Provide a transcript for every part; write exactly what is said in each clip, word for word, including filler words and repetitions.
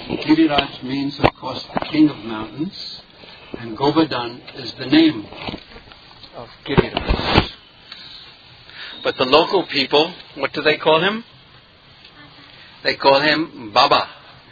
Giriraj means, of course, the king of mountains, and Govardhan is the name of Giriraj. But the local people, what do they call him? They call him Baba.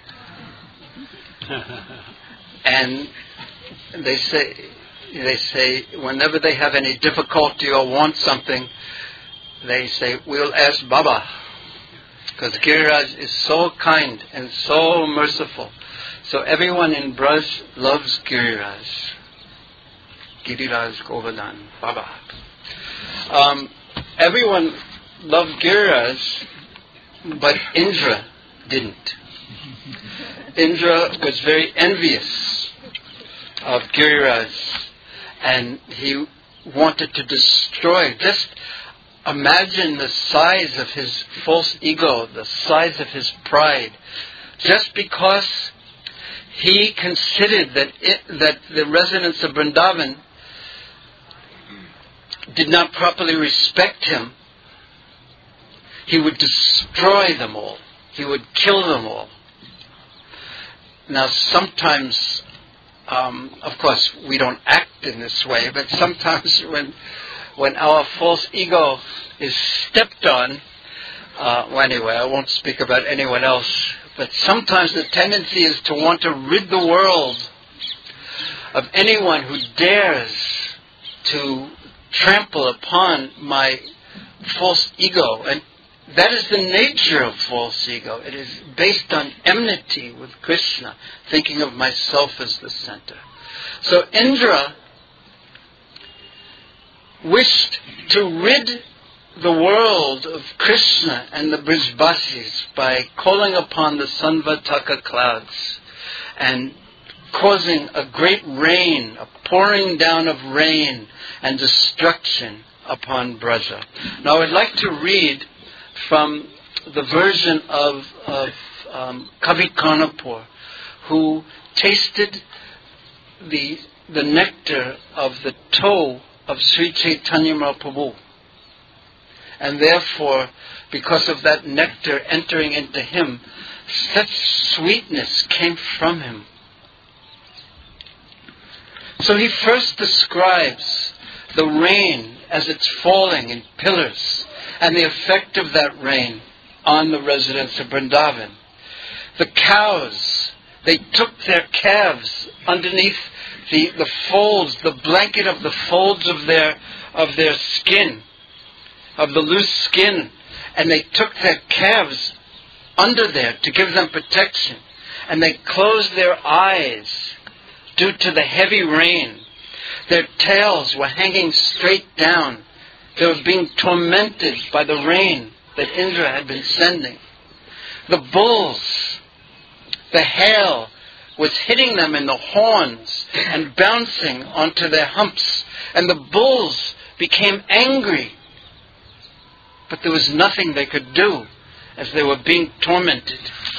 And they say, they say, whenever they have any difficulty or want something, they say, we'll ask Baba. Because Giriraj is so kind and so merciful. So everyone in Braj loves Giriraj. Giriraj Govardhan, Baba. Um, everyone loved Giriraj, but Indra didn't. Indra was very envious of Giriraj, and he wanted to destroy. Just imagine the size of his false ego, the size of his pride. Just because he considered that it, that the residents of Vrindavan did not properly respect him, he would destroy them all. He would kill them all. Now, sometimes, um, of course, we don't act in this way, but sometimes when when our false ego is stepped on, uh, well, anyway, I won't speak about anyone else, but sometimes the tendency is to want to rid the world of anyone who dares to trample upon my false ego. And that is the nature of false ego. It is based on enmity with Krishna, thinking of myself as the center. So Indra wished to rid the world of Krishna and the Brijbasis by calling upon the Sanvataka clouds and causing a great rain, a pouring down of rain and destruction upon Braja. Now I'd like to read from the version of, of um, Kavi Karnapur, who tasted the, the nectar of the toe of Sri Chaitanya Mahaprabhu. And therefore, because of that nectar entering into him, such sweetness came from him. So he first describes the rain as it's falling in pillars, and the effect of that rain on the residents of Vrindavan. The cows, they took their calves underneath the, the folds, the blanket of the folds of their of their skin, of the loose skin, and they took their calves under there to give them protection. And they closed their eyes due to the heavy rain. Their tails were hanging straight down. They were being tormented by the rain that Indra had been sending. The bulls, the hail was hitting them in the horns and bouncing onto their humps. And the bulls became angry. But there was nothing they could do as they were being tormented.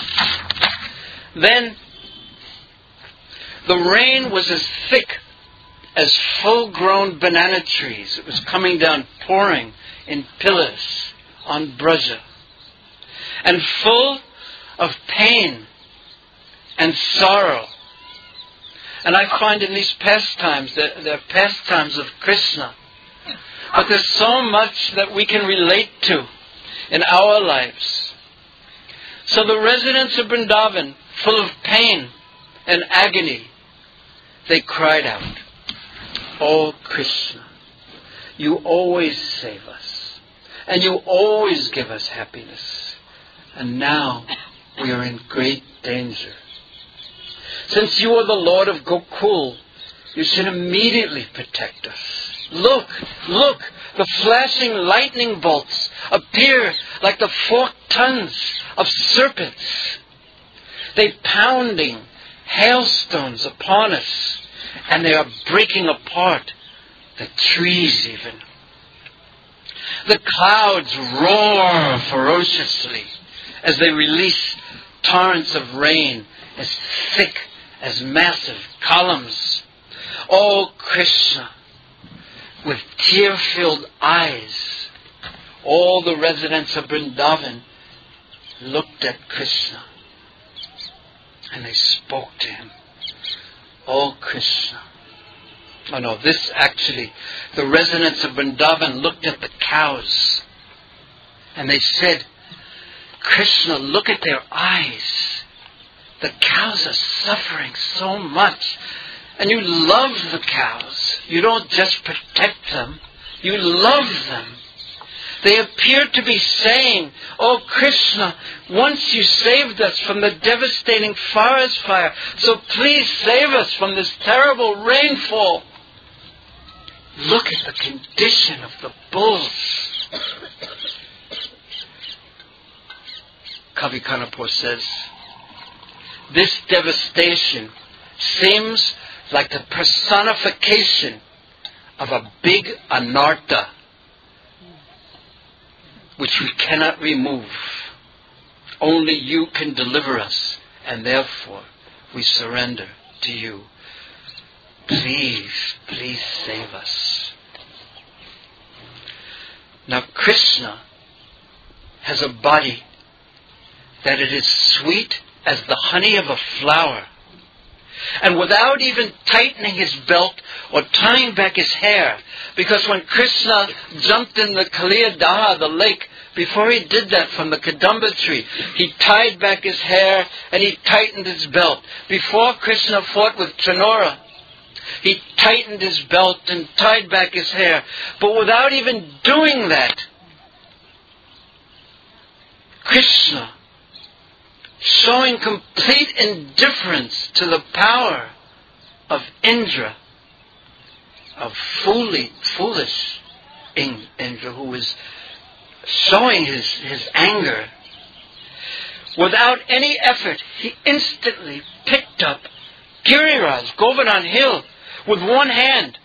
Then the rain was as thick as full-grown banana trees. It was coming down, pouring in pillars on Braja. And full of pain and sorrow. And I find in these pastimes, that they're pastimes of Krishna. But there's so much that we can relate to in our lives. So the residents of Vrindavan, full of pain and agony, they cried out, "Oh Krishna, you always save us, and you always give us happiness, and now we are in great danger. Since you are the Lord of Gokul, you should immediately protect us. Look, look, the flashing lightning bolts appear like the forked tongues of serpents. They pounding hailstones upon us, and they are breaking apart the trees even. The clouds roar ferociously as they release torrents of rain as thick as massive columns. Oh Krishna, with tear-filled eyes, all the residents of Vrindavan looked at Krishna. And they spoke to him. Oh, Krishna. Oh no, this actually, the residents of Vrindavan looked at the cows and they said, Krishna, look at their eyes. The cows are suffering so much. And you love the cows. You don't just protect them. You love them. They appear to be saying, oh Krishna, once you saved us from the devastating forest fire, so please save us from this terrible rainfall. Look at the condition of the bulls. Kavi Kanapur says, this devastation seems like the personification of a big anartha, which we cannot remove. Only you can deliver us, and therefore we surrender to you. Please, please save us. Now Krishna has a body that it is sweet as the honey of a flower. And without even tightening his belt or tying back his hair, because when Krishna jumped in the Kaliyadaha, the lake, before he did that from the Kadamba tree, he tied back his hair and he tightened his belt. Before Krishna fought with Chanora, he tightened his belt and tied back his hair. But without even doing that, Krishna, showing complete indifference to the power of Indra, of foolish, foolish Indra, who was showing his, his anger. Without any effort, he instantly picked up Giriraj, Govardhan Hill, with one hand.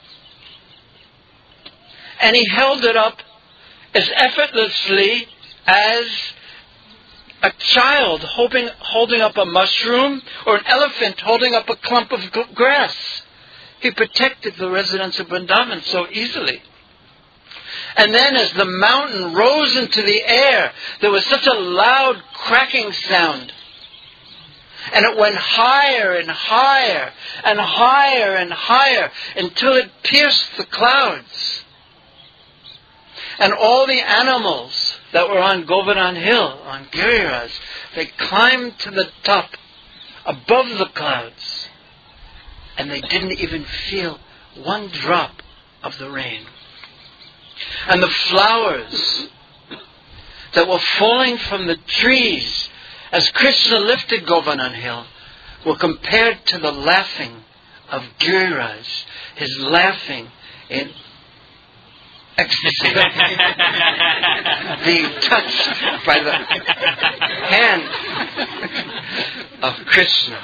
And he held it up as effortlessly as a child holding, holding up a mushroom or an elephant holding up a clump of g- grass. He protected the residents of Vrindavan so easily. And then as the mountain rose into the air, there was such a loud cracking sound. And it went higher and higher and higher and higher until it pierced the clouds. And all the animals that were on Govardhan Hill, on Giriraj, they climbed to the top, above the clouds, and they didn't even feel one drop of the rain. And the flowers that were falling from the trees as Krishna lifted Govardhan Hill were compared to the laughing of Giriraj, his laughing in ecstasy, being touched by the hand of Krishna.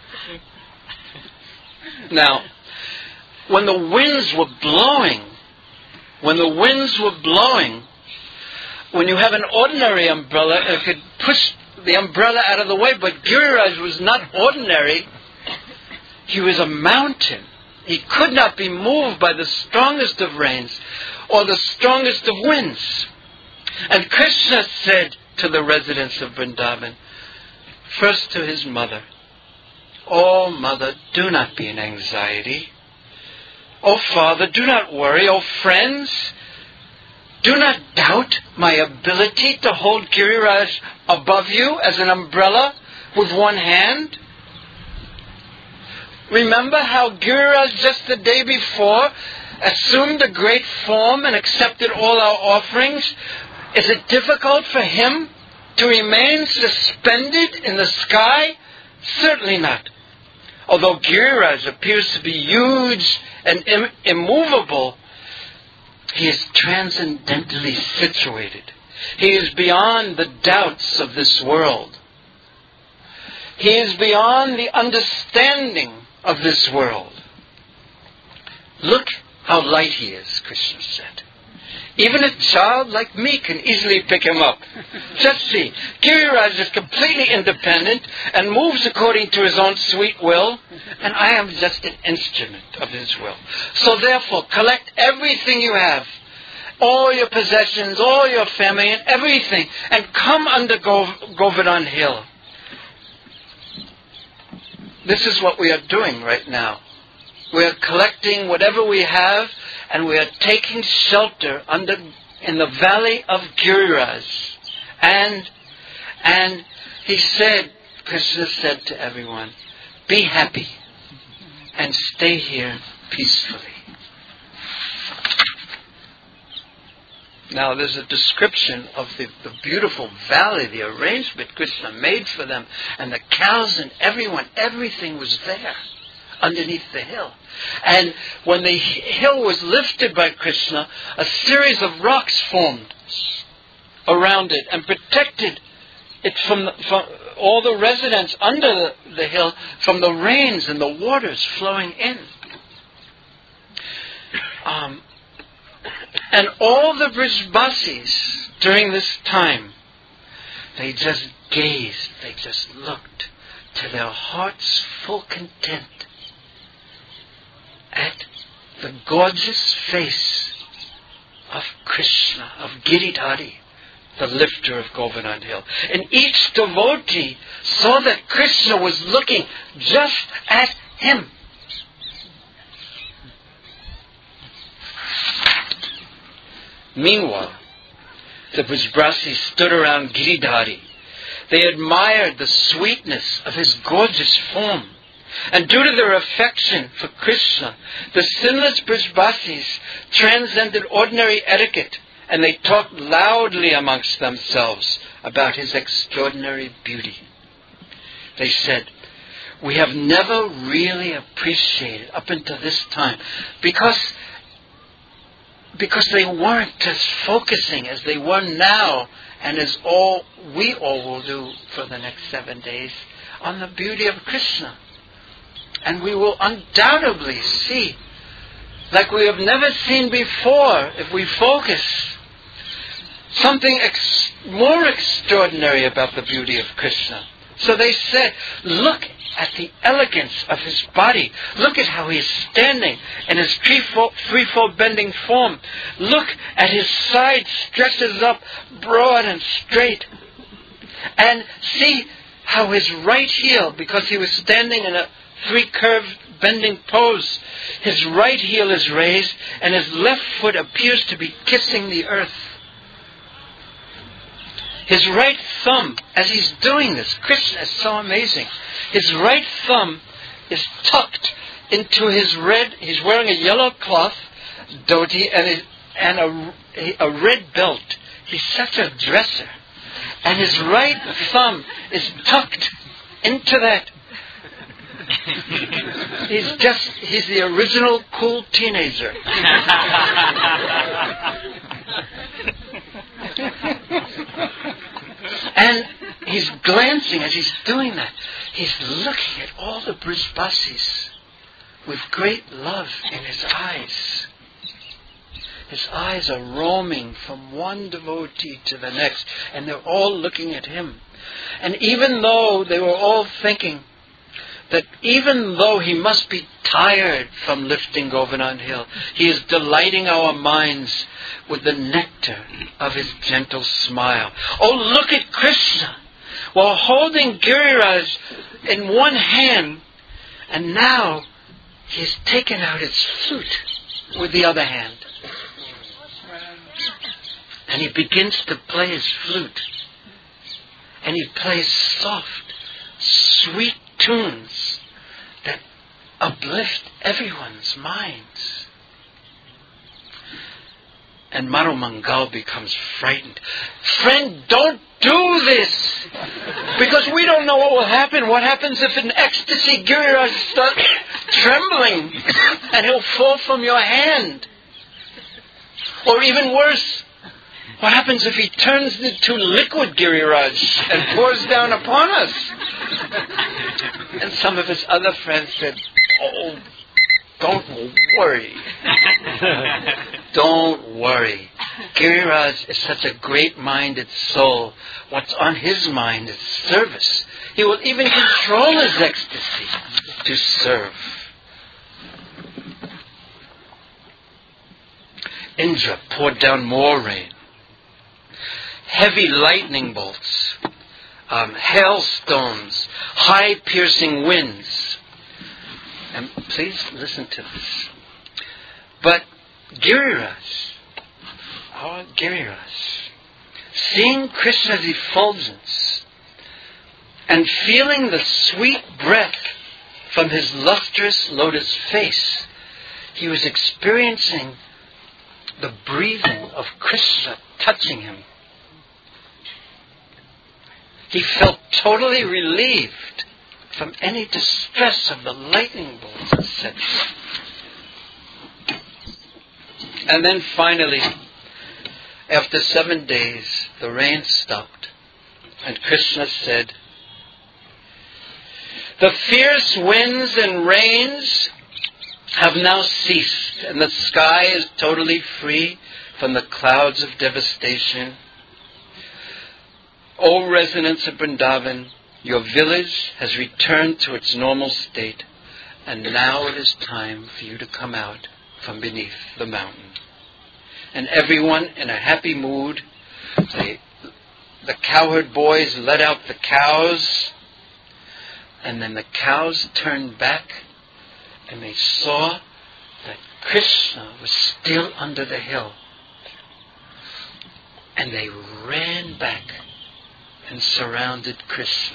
Now, when the winds were blowing, when the winds were blowing, when you have an ordinary umbrella, it could push the umbrella out of the way, but Giriraj was not ordinary. He was a mountain. He could not be moved by the strongest of rains or the strongest of winds. And Krishna said to the residents of Vrindavan, first to his mother, "Oh mother, do not be in anxiety. Oh father, do not worry. Oh friends, do not doubt my ability to hold Giriraj above you as an umbrella with one hand. Remember how Giriraj just the day before assumed a great form and accepted all our offerings? Is it difficult for him to remain suspended in the sky? Certainly not. Although Giriraj appears to be huge and Im- immovable, he is transcendentally situated. He is beyond the doubts of this world. He is beyond the understanding of this world. Look how light he is," Krishna said. "Even a child like me can easily pick him up. Just see, Giriraj is completely independent and moves according to his own sweet will, and I am just an instrument of his will. So therefore, collect everything you have, all your possessions, all your family, and everything, and come under Gov- Govardhan Hill. this is what we are doing right now. We are collecting whatever we have, and we are taking shelter under in the valley of Giriraj. And and he said, Krishna said to everyone, be happy and stay here peacefully. Now there's a description of the, the beautiful valley, the arrangement Krishna made for them, and the cows and everyone, everything was there underneath the hill. And when the hill was lifted by Krishna, a series of rocks formed around it and protected it from, the, from all the residents under the, the hill from the rains and the waters flowing in. Um, and all the Brijbasis during this time, they just gazed, they just looked to their heart's full content at the gorgeous face of Krishna, of Giridhari, the lifter of Govardhan Hill. And each devotee saw that Krishna was looking just at him. Meanwhile, the Brijbasis stood around Giridhari. They admired the sweetness of his gorgeous form. And due to their affection for Krishna, the sinless Brijbasis transcended ordinary etiquette, and they talked loudly amongst themselves about his extraordinary beauty. They said, we have never really appreciated up until this time, because because they weren't as focusing as they were now, and as all we all will do for the next seven days, on the beauty of Krishna. And we will undoubtedly see, like we have never seen before, if we focus, something ex- more extraordinary about the beauty of Krishna. So they said, look at the elegance of his body. Look at how he is standing in his threefold, threefold bending form. Look at his side stretches up broad and straight. And see how his right heel, because he was standing in a three curved bending pose, his right heel is raised and his left foot appears to be kissing the earth. His right thumb, as he's doing this, Krishna is so amazing. His right thumb is tucked into his red, he's wearing a yellow cloth dhoti and, his, and a, a red belt. He's such a dresser. And his right thumb is tucked into that. He's just, he's the original cool teenager. And he's glancing as he's doing that. He's looking at all the Brijbasis with great love in his eyes. His eyes are roaming from one devotee to the next, and they're all looking at him. And even though they were all thinking that even though he must be tired from lifting Govardhan Hill, he is delighting our minds with the nectar of his gentle smile. Oh, look at Krishna, while holding Giriraj in one hand, and now he's taken out his flute with the other hand. And he begins to play his flute. And he plays soft, sweet tunes that uplift everyone's minds. And Madhu Mangal becomes frightened. Friend, don't do this! Because we don't know what will happen. What happens if in ecstasy Giriraj starts trembling and he'll fall from your hand? Or even worse, what happens if he turns into liquid Giriraj and pours down upon us? And some of his other friends said, oh, don't worry. Don't worry. Giriraj is such a great-minded soul. What's on his mind is service. He will even control his ecstasy to serve. Indra poured down more rain. Heavy lightning bolts, um, hailstones, high piercing winds. And please listen to this. But Giriraj, our Giriraj, seeing Krishna's effulgence and feeling the sweet breath from his lustrous lotus face, he was experiencing the breathing of Krishna touching him. He felt totally relieved from any distress of the lightning bolts, et cetera. And then finally, after seven days, the rain stopped, and Krishna said, "The fierce winds and rains have now ceased, and the sky is totally free from the clouds of devastation. O residents of Vrindavan, your village has returned to its normal state, and now it is time for you to come out from beneath the mountain." And everyone in a happy mood, the, the cowherd boys let out the cows, and then the cows turned back, and they saw that Krishna was still under the hill. And they ran back and surrounded Krishna.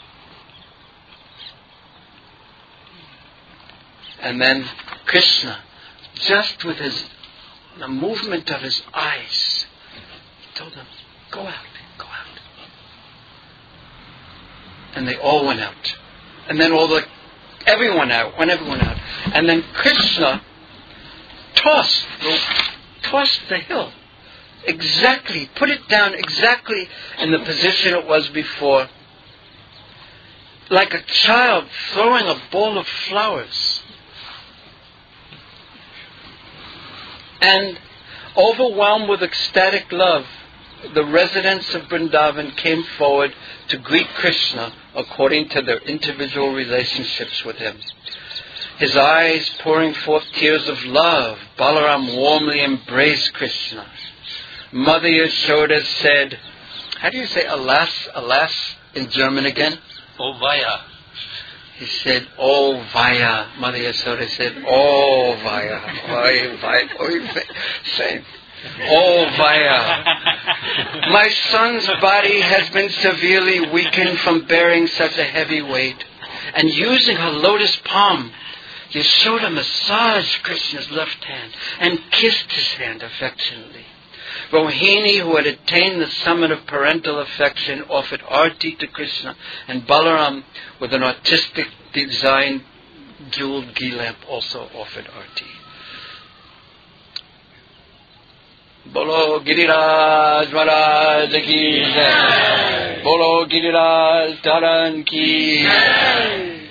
And then Krishna, just with his the movement of his eyes, he told them, "Go out, go out." And they all went out. And then all the everyone out, went everyone out. And then Krishna tossed the, tossed the hill. Exactly, put it down exactly in the position it was before. Like a child throwing a ball of flowers. And overwhelmed with ecstatic love, the residents of Vrindavan came forward to greet Krishna according to their individual relationships with him. His eyes pouring forth tears of love, Balaram warmly embraced Krishna. Mother Yashoda said, how do you say alas, alas in German again? Oh vaya. He said, "Oh vaya." Mother Yashoda said, "Oh vaya." Oh vaya. Oh, same. "Oh vaya. My son's body has been severely weakened from bearing such a heavy weight." And using her lotus palm, Yashoda massaged Krishna's left hand and kissed his hand affectionately. Rohini, who had attained the summit of parental affection, offered arti to Krishna, and Balaram, with an artistic design jeweled ghee lamp, also offered arti. Bolo Giriraj Maharaj ki jai. Bolo Giriraj Dharan ki jai.